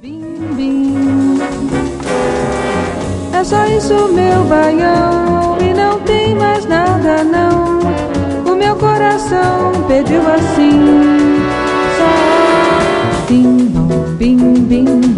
Bim, bim. É só isso, meu baião, e não tem mais nada não. O meu coração pediu assim, só bim, bom, bim, bim.